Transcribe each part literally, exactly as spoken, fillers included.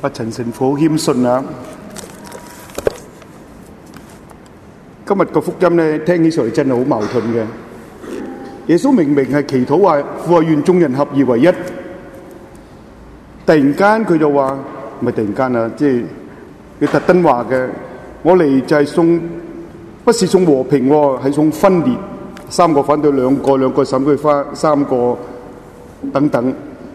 阿陳神父好謙遜啊！今日個福音咧，聽起上嚟真係好矛盾嘅。耶穌明明係祈禱話父啊，願眾人合而為一，突然間佢就話唔係突然間啊，即係佢特登話嘅，我嚟就係送，不是送和平喎，係送分裂。三個反對兩個，兩個審佢花三個等等。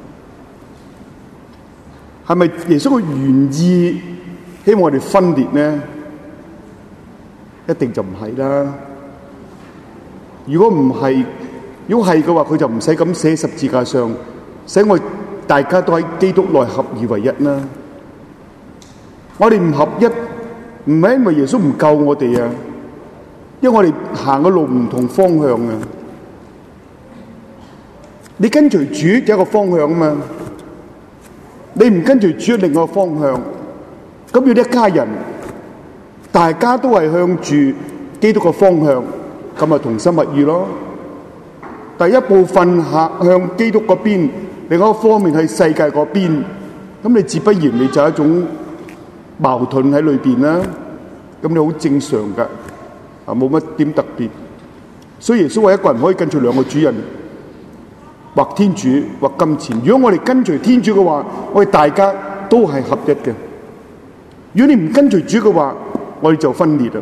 係咪耶穌嘅原意希望我哋分裂呢？一定就唔係啦。如果唔係，如果係嘅話，佢就唔使咁寫十字架上，使我大家都喺基督內合而為一啦。我哋唔合一，唔係因為耶穌唔救我哋啊，因為我哋行嘅路唔同方向啊。你跟隨主有一個方向啊嘛。你唔跟住主另外一個方向，咁要一家人，大家都係向住基督嘅方向，咁咪同心合意咯。第一部分行向基督嗰邊，另外一個方面係世界嗰邊，咁你自不然你就有一種矛盾喺裏邊啦。咁你好正常噶，啊冇乜點特別。所以耶穌話一個人可以跟住兩個主人。或天主或金錢。如果我哋跟隨天主嘅話，我哋大家都係合一嘅。如果你唔跟隨主嘅話，我哋就分裂啦。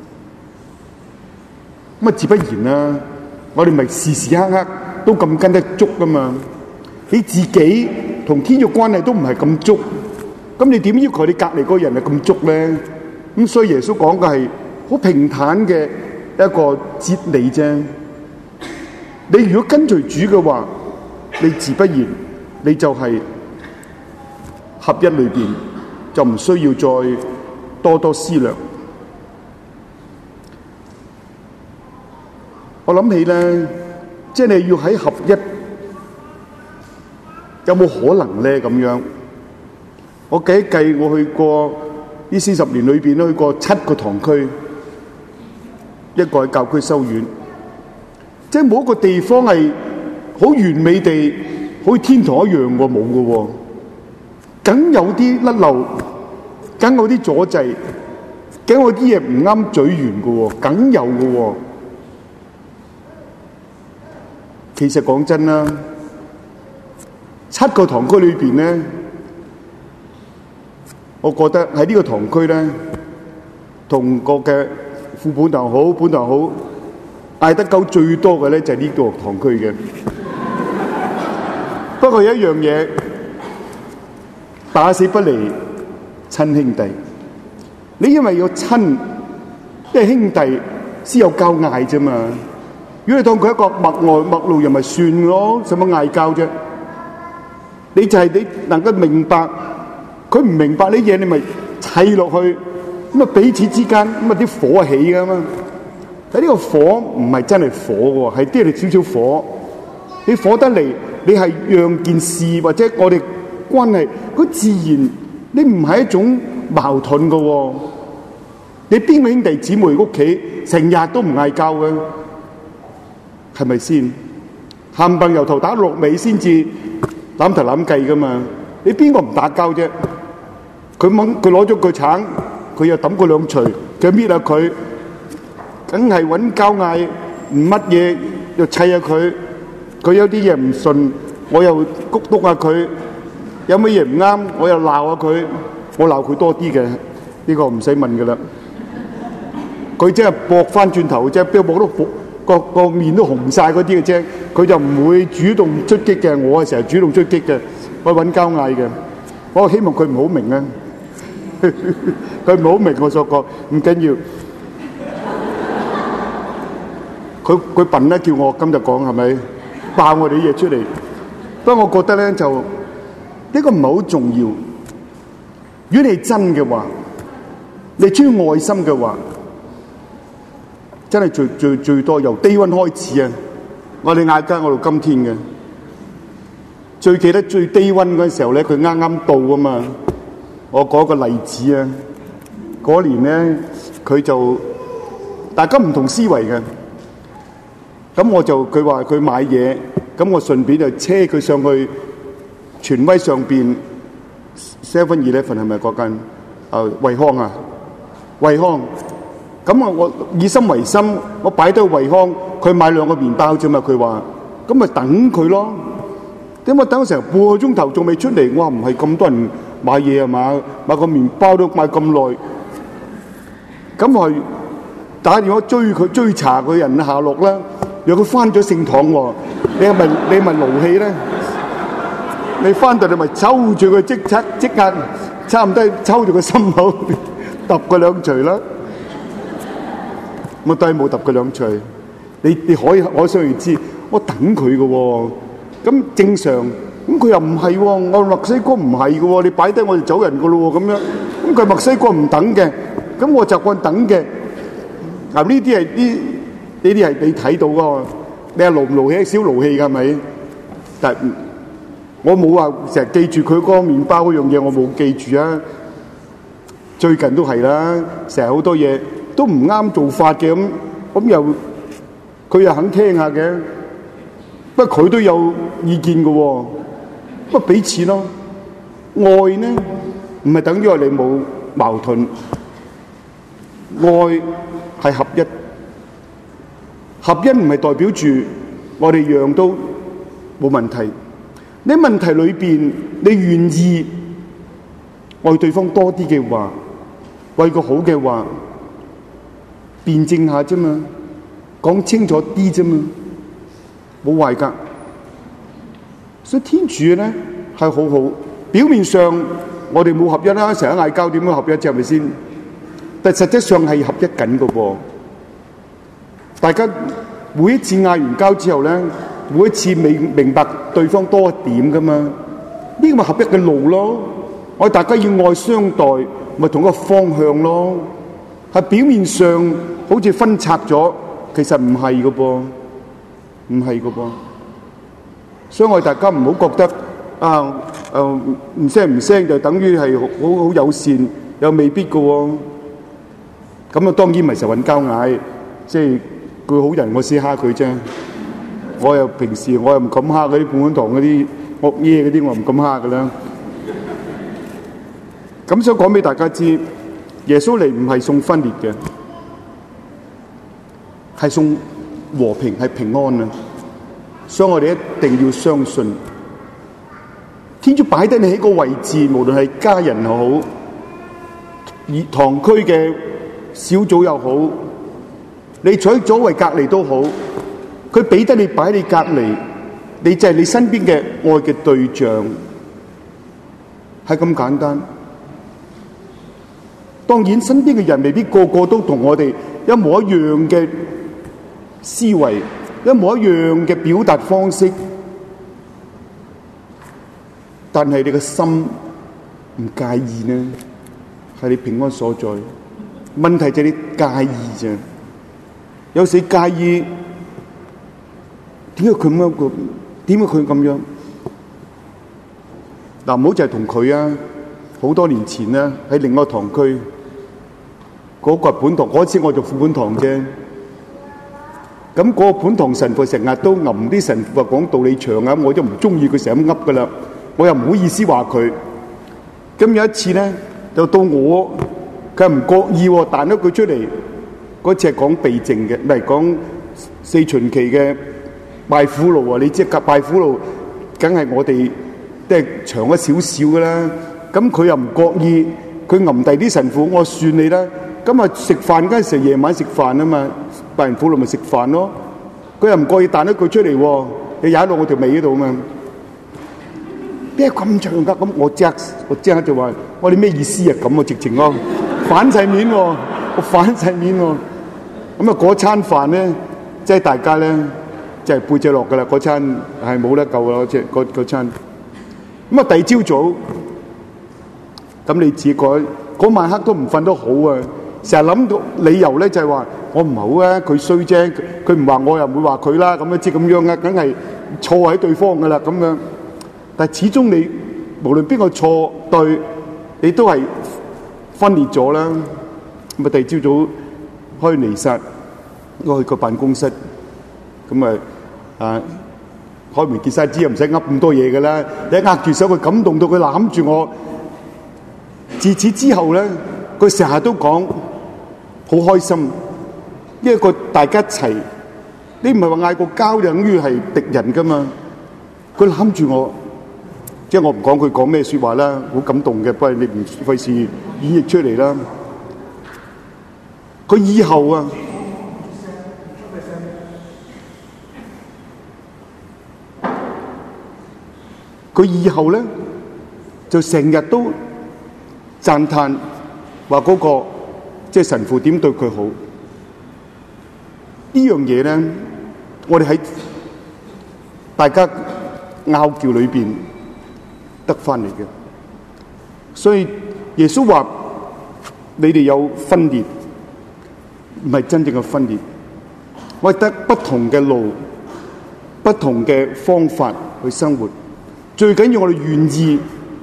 咁啊，自不然啦。我哋咪時時刻刻都咁跟得足噶嘛。你自己同天主關係都唔係咁足，咁你點要求你隔離嗰人係咁足咧？咁所以耶穌講嘅係好平坦嘅一個哲理啫。你如果跟隨主嘅話，你自不然你就係合一裏邊，就唔需要再多多思量。我諗起咧，即係你要喺合一，有冇可能咧咁樣？我計一計，我去過呢四十年裏邊都去過七個堂區，一個係教區修院，即係冇一個地方係好完美地，好似天堂一樣喎，冇嘅喎，梗有啲甩漏，梗有啲阻滯，梗有啲嘢唔啱嘴緣嘅喎，梗有嘅喎。其實講真啦，七個堂區裏邊咧，我覺得喺呢個堂區咧，同個嘅副本堂好，本堂好，嗌得夠最多嘅咧就係呢個堂區嘅。不過有一樣嘢，打死不離親兄弟。你因為要親，因為兄弟先有交嗌啫嘛。如果你當佢一個陌外陌路人，咪算咯，使乜嗌交啫？你就係你能夠明白，佢唔明白呢嘢，你咪砌落去，咁啊彼此之間咁啊啲火起噶嘛。但呢個火唔係真係火喎，係啲嚟少少火。你火得嚟，你係讓件事或者我哋關係，佢自然你唔係一種矛盾噶喎。你邊個兄弟姊妹屋企成日都唔嗌交嘅，係咪先？冚唪唥由頭打到落尾先至攬頭攬計噶嘛？你邊個唔打交啫？佢掹佢攞咗個橙，佢又抌佢兩錘，佢搣下佢，梗係揾交嗌，唔乜嘢又砌下佢。佢有啲嘢唔順，我又谷督下佢；有乜嘢唔啱，我又鬧下佢。我鬧佢多啲嘅，呢個唔使問噶啦。佢即係駁翻轉頭啫，標駁都個個面都紅晒嗰啲嘅啫。佢就唔會主動出擊嘅，我係成日主動出擊嘅，我揾交嗌嘅。我希望佢唔好明啊，佢唔好明我所講，唔緊要。佢佢笨咧，叫我今日講係咪？爆我哋啲嘢出嚟，不過我覺得咧就呢個唔係好重要。如果你係真嘅話，你出於愛心嘅話，真係最最最多由低溫開始啊！我哋嗌交我到今天嘅，最記得最低溫嗰陣時候咧，佢啱啱到啊嘛。我講個例子啊，嗰年咧佢就大家唔同思維嘅。咁我就佢話佢買嘢，咁我順便就車佢上去權威上邊 Seven Eleven 係咪嗰間？誒惠康啊，惠康。咁啊，我以心為心，我擺低惠康，佢買兩個麵包啫嘛。佢話：咁咪等佢咯。點解等成半個鐘頭仲未出嚟？我話唔係咁多人買嘢啊嘛，買個麵包都買咁耐。咁係打電話追佢，追查佢人下落啦。若佢翻咗聖堂喎，你係咪你係咪勞氣咧？你翻到你咪抽住佢即刻即刻，差唔多抽住個心口揼佢兩錘啦。我都係冇揼佢兩錘。你你可以可想而知，我等佢嘅喎。咁正常，咁佢又唔係喎。我墨西哥唔係嘅喎，你擺低我就走人嘅咯喎。咁樣，咁佢墨西哥唔等嘅，咁我習慣等嘅。嗱，呢啲係呢呢啲係你睇到嘅。你係勞唔勞氣？少勞氣㗎係咪？但係我冇話成日記住佢嗰個麵包嗰樣嘢，我冇記住啊。最近都係啦，成日好多嘢都唔啱做法嘅，咁咁又佢又肯聽下嘅。不過佢都有意見嘅喎，不過俾錢咯。愛呢唔係等於我哋冇矛盾，愛係合一。合一唔係代表住我哋樣都冇問題。呢問題裏邊，你願意愛對方多啲嘅話，為個好嘅話，辯證下啫嘛，講清楚啲啫嘛。冇壞噶，所以天主咧係好好。表面上我哋冇合一啦，成日嗌交，點樣合一啫？係咪先？但實際上係合一緊噶噃。大家每一次嗌完交之後咧，每一次未明白對方多一點噶嘛？呢個咪合一嘅路咯。我哋大家要愛相待，咪同一個方向咯。係表面上好似分拆咗，其實唔係噶噃。唔係噶噃，所以我哋大家唔好覺得啊，誒唔聲唔聲就等於係好好友善，又未必噶喎。咁啊，當然咪實揾交嗌，即係佢好人，我先蝦佢啫。我又平時我又唔敢蝦嗰啲半碗堂嗰啲惡嘢嗰啲，我唔敢蝦噶啦。咁想講俾大家知，耶穌嚟唔係送分裂嘅，係送和平，係平安啊！所以我哋一定要相信天主擺低你喺個位置，無論係家人又好，以堂區嘅小組又好，你坐喺左位隔離都好，佢俾得你擺你隔離，你就係你身邊嘅愛嘅對象，係咁簡單。當然身邊嘅人未必個個都同我哋一模一樣嘅思維，一模一樣嘅表達方式，但係你嘅心唔介意呢，係你平安所在。問題就係你介意啫，有時介意點解佢咁樣？點解佢咁樣？嗱，唔好就係同佢啊！好多年前咧，喺另外一個堂區，嗰個本堂嗰次我做副本堂啫。咁嗰個本堂神父成日都吟啲神父話講道理長啊，我都唔中意佢成日咁噏噶啦，我又唔好意思話佢。咁有一次咧，就到我，佢唔覺意喎，彈咗句出嚟。嗰次係講避靜嘅，唔係講四旬期嘅拜苦路啊！你知夾拜苦路，梗係我哋即係長咗少少噶啦。咁佢又唔覺意，佢吟第啲神父，我算你啦。咁啊食飯嗰陣時，夜晚食飯啊嘛，拜完苦路咪食飯咯。佢又唔覺意彈咗句出嚟喎，你踩到我條尾嗰度啊嘛。邊係咁長噶？咁我即刻我即刻就話：我哋咩意思啊？咁啊直情咯，反晒面喎，我反晒面喎。咁啊嗰餐飯咧，即係大家咧，即係背脊落噶啦。嗰餐係冇得救啦，即係嗰嗰餐。咁啊第二朝早，咁你自己改嗰晚黑都唔瞓得好啊！成日諗到理由咧，就係話我唔好啊，佢衰啫，佢唔話我又唔會話佢啦，咁樣即係咁樣啊，梗係錯喺對方噶啦咁樣。但係始終你無論邊個錯對，你都係分裂咗啦。咁啊第二朝早開彌撒，我去個辦公室，咁啊啊開完結晒之後唔使噏咁多嘢噶啦，你一握住手佢感動到佢攬住我。 自此之後咧，佢成日都講好開心，因為個大家一齊，你唔係話嗌個交，等於係敵人噶嘛。佢攬住我，即係我唔講佢講咩說話啦，好感動嘅，不過你唔費事演繹出嚟啦。佢以後啊，佢以後咧就成日都讚嘆話嗰個即係神父點對佢好。呢樣嘢咧，我哋喺大家拗撬裏邊得翻嚟嘅。所以耶穌話：你哋有分裂，唔係真正嘅分裂。我哋得不同嘅路，不同嘅方法去生活。最緊要我哋願意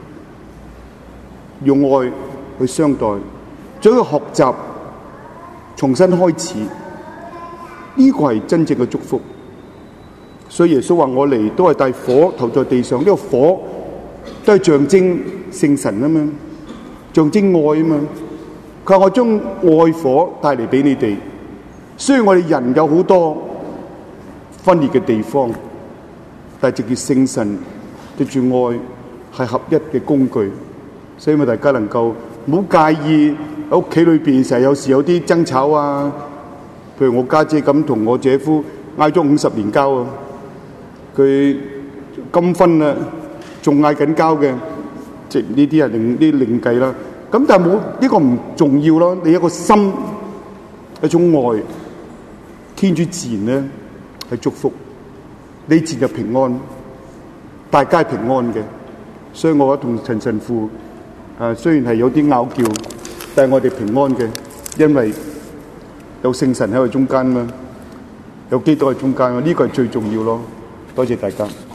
用愛去相待，最要學習重新開始，呢個係真正嘅祝福。所以耶穌話：我嚟都係帶火投在地上，呢個火都係象徵聖神啊嘛，象徵愛啊嘛。佢話我將愛火帶嚟俾你哋。雖然我哋人有好多分裂嘅地方，但係藉住聖神，藉住愛係合一嘅工具。所以咪大家能夠唔好介意喺屋企裏邊成日有時有啲爭吵啊。譬如我家姐咁同我姐夫嗌咗五十年交啊，佢金婚啊仲嗌緊交嘅，即係呢啲係另啲另計啦。咁但係冇呢個唔重要咯。你有一個心，一種愛，天主自然咧係祝福，你自然就平安，大家係平安嘅。所以我同陳神父啊，雖然係有啲拗撬，但係我哋平安嘅，因為有聖神喺我中間嘛，有基督喺中間嘛，呢個係最重要咯。多謝大家。